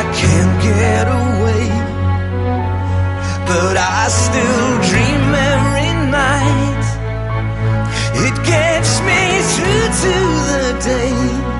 can't get away, but I still dream every night. It gets me through to the day